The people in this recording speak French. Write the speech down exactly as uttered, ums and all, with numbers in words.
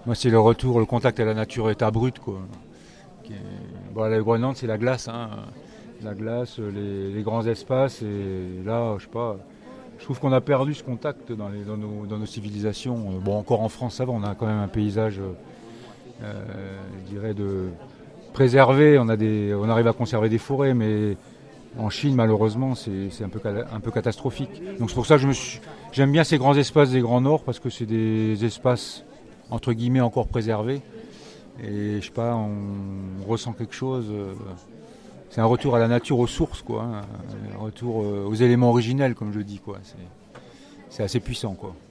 Moi, c'est le retour, le contact à la nature, état brut, quoi. Qui est- Bon, le Groenland, c'est la glace, hein. La glace, les, les grands espaces, et là, je sais pas, je trouve qu'on a perdu ce contact dans, les, dans, nos, dans nos civilisations. Bon, encore en France, ça va, on a quand même un paysage, euh, je dirais, de préservé, on, a des, on arrive à conserver des forêts, mais en Chine, malheureusement, c'est c'est un peu, cala- un peu catastrophique. Donc c'est pour ça que je me suis- j'aime bien ces grands espaces des Grands Nord, parce que c'est des espaces, entre guillemets, encore préservés. Et je sais pas, on ressent quelque chose. euh, C'est un retour à la nature, aux sources, quoi, hein, un retour euh, aux éléments originels, comme je dis, quoi. C'est c'est assez puissant, quoi.